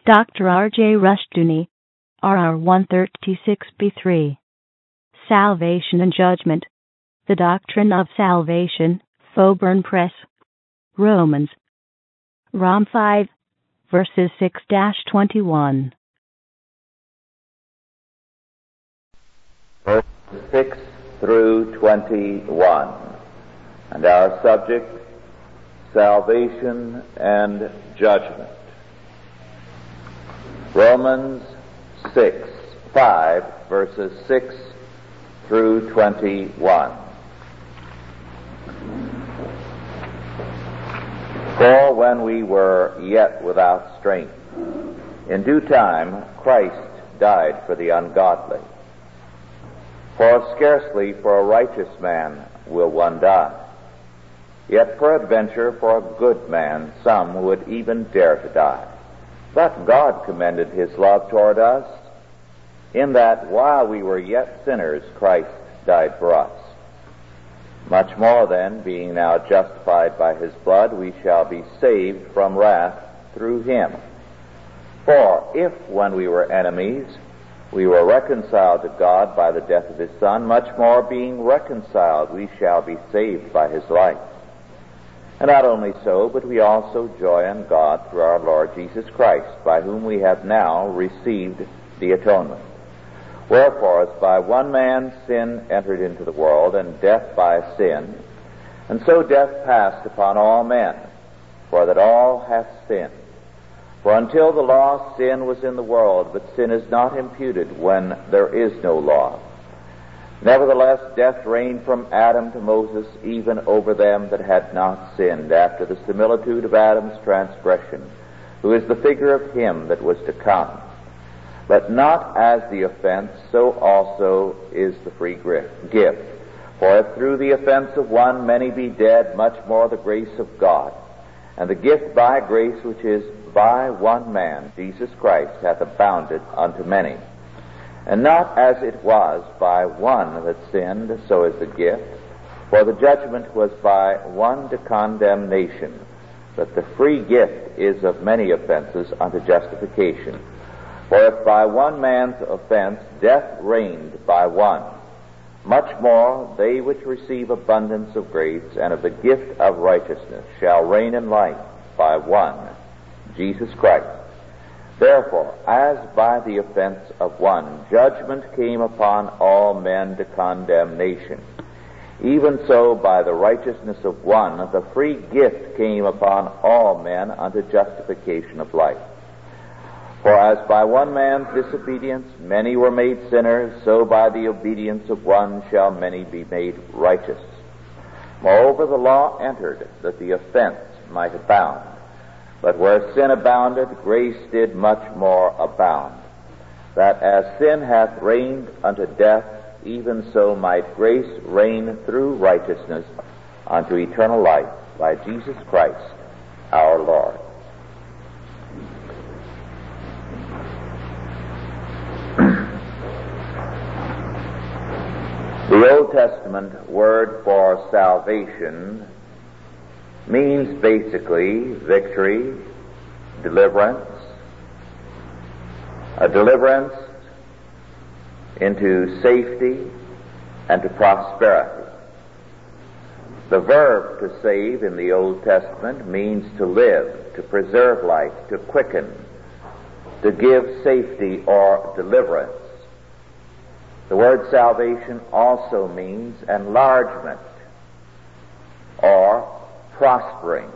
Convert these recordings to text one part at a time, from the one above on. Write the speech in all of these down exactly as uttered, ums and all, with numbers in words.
Doctor R J Rushdoony, R R one thirty-six B three. Salvation and Judgment. The Doctrine of Salvation, Faubourn Press. Romans. Rom five, verses six to twenty-one. Verses six through twenty-one. And our subject, salvation and judgment. Romans six, five, verses six through twenty-one. For when we were yet without strength, in due time Christ died for the ungodly. For scarcely for a righteous man will one die. Yet peradventure for a good man some would even dare to die. But God commended his love toward us, in that while we were yet sinners, Christ died for us. Much more then, being now justified by his blood, we shall be saved from wrath through him. For if, when we were enemies, we were reconciled to God by the death of his Son, much more being reconciled, we shall be saved by his life. And not only so, but we also joy in God through our Lord Jesus Christ, by whom we have now received the atonement. Wherefore, as by one man sin entered into the world, and death by sin, and so death passed upon all men, for that all hath sinned. For until the law, sin was in the world, but sin is not imputed when there is no law. Nevertheless, death reigned from Adam to Moses, even over them that had not sinned, after the similitude of Adam's transgression, who is the figure of him that was to come. But not as the offense, so also is the free gift. For if through the offense of one many be dead, much more the grace of God, and the gift by grace which is by one man, Jesus Christ, hath abounded unto many. And not as it was by one that sinned, so is the gift. For the judgment was by one to condemnation, but the free gift is of many offenses unto justification. For if by one man's offense death reigned by one, much more they which receive abundance of grace and of the gift of righteousness shall reign in life by one, Jesus Christ. Therefore, as by the offense of one judgment came upon all men to condemnation, even so by the righteousness of one the free gift came upon all men unto justification of life. For as by one man's disobedience many were made sinners, so by the obedience of one shall many be made righteous. Moreover, the law entered, that the offense might abound. But where sin abounded, grace did much more abound, that as sin hath reigned unto death, even so might grace reign through righteousness unto eternal life by Jesus Christ our Lord. The Old Testament word for salvation means basically victory, deliverance, a deliverance into safety and to prosperity. The verb to save in the Old Testament means to live, to preserve life, to quicken, to give safety or deliverance. The word salvation also means enlargement or prospering.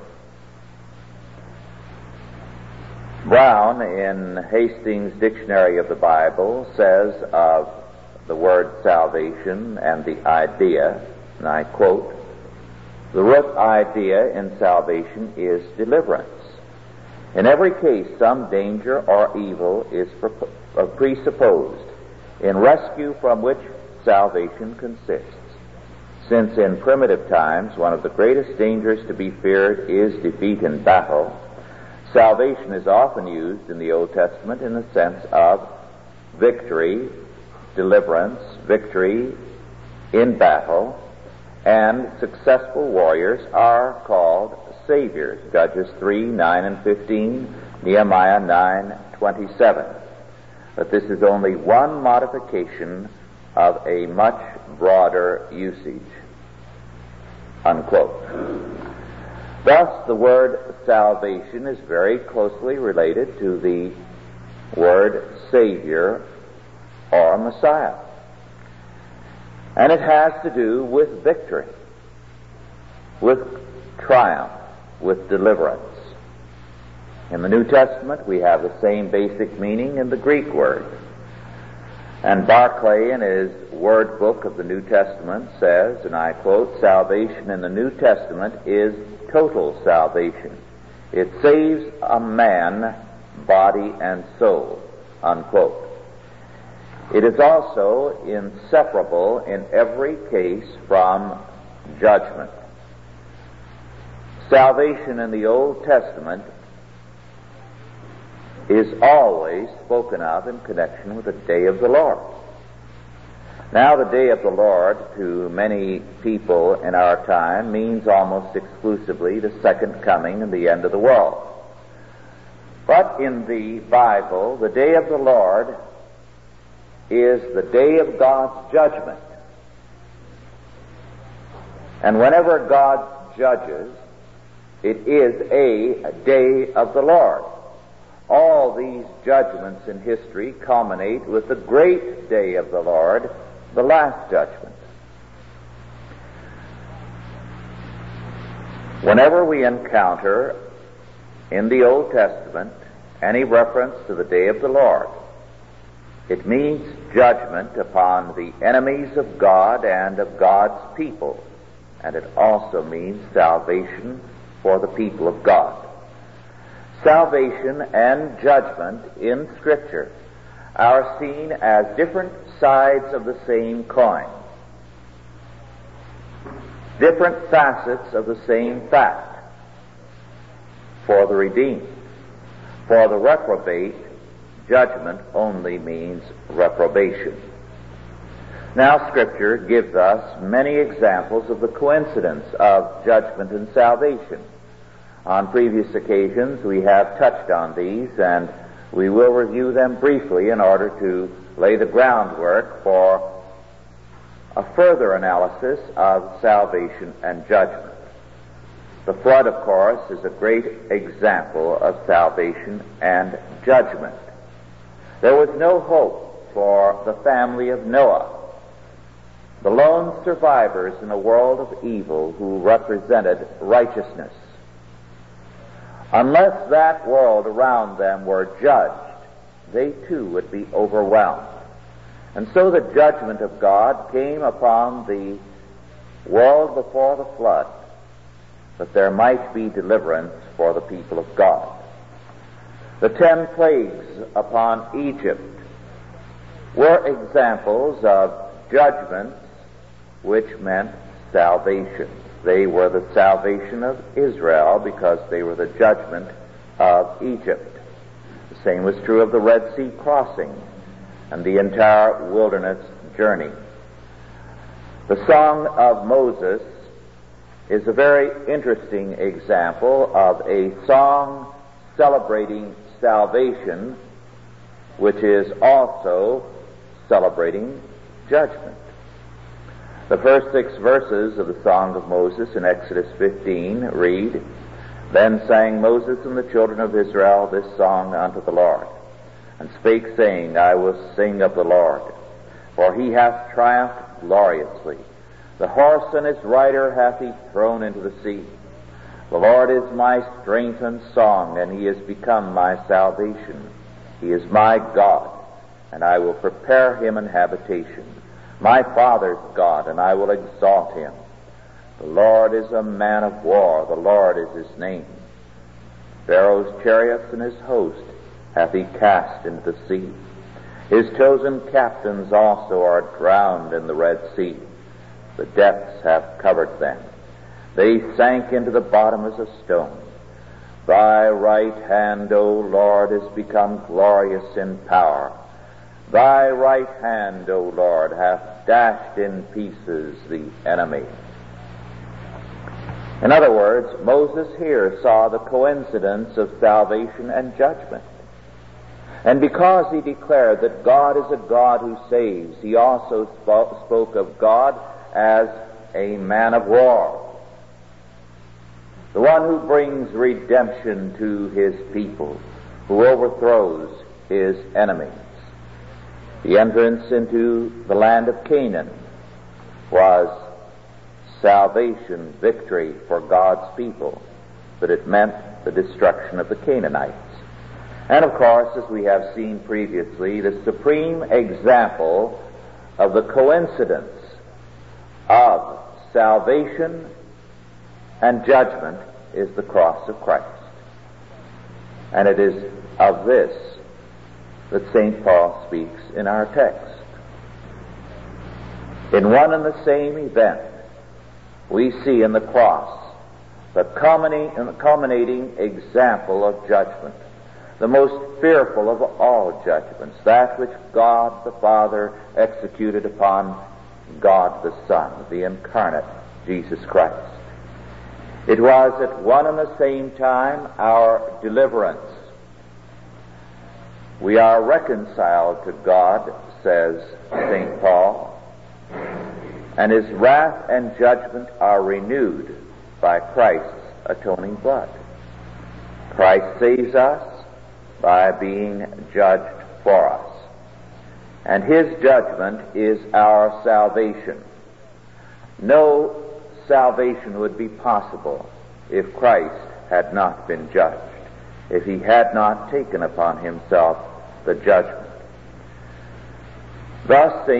Brown, in Hastings' Dictionary of the Bible, says of the word salvation and the idea, and I quote, "The root idea in salvation is deliverance. In every case, some danger or evil is presupposed, in rescue from which salvation consists. Since in primitive times one of the greatest dangers to be feared is defeat in battle, salvation is often used in the Old Testament in the sense of victory, deliverance, victory in battle, and successful warriors are called saviors. Judges three, nine, and fifteen Nehemiah nine twenty-seven. But this is only one modification of a much broader usage. Unquote. Thus, the word salvation is very closely related to the word Savior or Messiah. And it has to do with victory, with triumph, with deliverance. In the New Testament, we have the same basic meaning in the Greek word. And Barclay, in his Word Book of the New Testament, says, and I quote, "Salvation in the New Testament is total salvation. It saves a man, body and soul," unquote. It is also inseparable in every case from judgment. Salvation in the Old Testament is always spoken of in connection with the day of the Lord. Now, the day of the Lord, to many people in our time, means almost exclusively the second coming and the end of the world. But in the Bible, the day of the Lord is the day of God's judgment. And whenever God judges, it is a day of the Lord. All these judgments in history culminate with the great day of the Lord, the last judgment. Whenever we encounter in the Old Testament any reference to the day of the Lord, it means judgment upon the enemies of God and of God's people, and it also means salvation for the people of God. Salvation and judgment in Scripture are seen as different sides of the same coin, different facets of the same fact. For the redeemed, for the reprobate, judgment only means reprobation. Now, Scripture gives us many examples of the coincidence of judgment and salvation. On previous occasions, we have touched on these, and we will review them briefly in order to lay the groundwork for a further analysis of salvation and judgment. The flood, of course, is a great example of salvation and judgment. There was no hope for the family of Noah, the lone survivors in a world of evil who represented righteousness. Unless that world around them were judged, they too would be overwhelmed. And so the judgment of God came upon the world before the flood, that there might be deliverance for the people of God. The ten plagues upon Egypt were examples of judgments which meant salvation. They were the salvation of Israel because they were the judgment of Egypt. The same was true of the Red Sea crossing and the entire wilderness journey. The Song of Moses is a very interesting example of a song celebrating salvation, which is also celebrating judgment. The first six verses of the Song of Moses in Exodus fifteen read, "Then sang Moses and the children of Israel this song unto the Lord, and spake, saying, I will sing of the Lord, for he hath triumphed gloriously. The horse and his rider hath he thrown into the sea. The Lord is my strength and song, and he is become my salvation. He is my God, and I will prepare him an habitation. My father's God, and I will exalt him. The Lord is a man of war, the Lord is his name. Pharaoh's chariots and his host hath he cast into the sea. His chosen captains also are drowned in the Red Sea. The depths have covered them. They sank into the bottom as a stone. Thy right hand, O Lord, is become glorious in power. Thy right hand, O Lord, hath dashed in pieces the enemy." In other words, Moses here saw the coincidence of salvation and judgment. And because he declared that God is a God who saves, he also spoke of God as a man of war, the one who brings redemption to his people, who overthrows his enemies. The entrance into the land of Canaan was salvation, victory for God's people, but it meant the destruction of the Canaanites. And of course, as we have seen previously, the supreme example of the coincidence of salvation and judgment is the cross of Christ. And it is of this that Saint Paul speaks in our text. In one and the same event, we see in the cross the culminating example of judgment, the most fearful of all judgments, that which God the Father executed upon God the Son, the incarnate Jesus Christ. It was at one and the same time our deliverance. We are reconciled to God, says Saint Paul, and his wrath and judgment are renewed by Christ's atoning blood. Christ saves us by being judged for us, and his judgment is our salvation. No salvation would be possible if Christ had not been judged, if he had not taken upon himself the judgment. Thus, Saint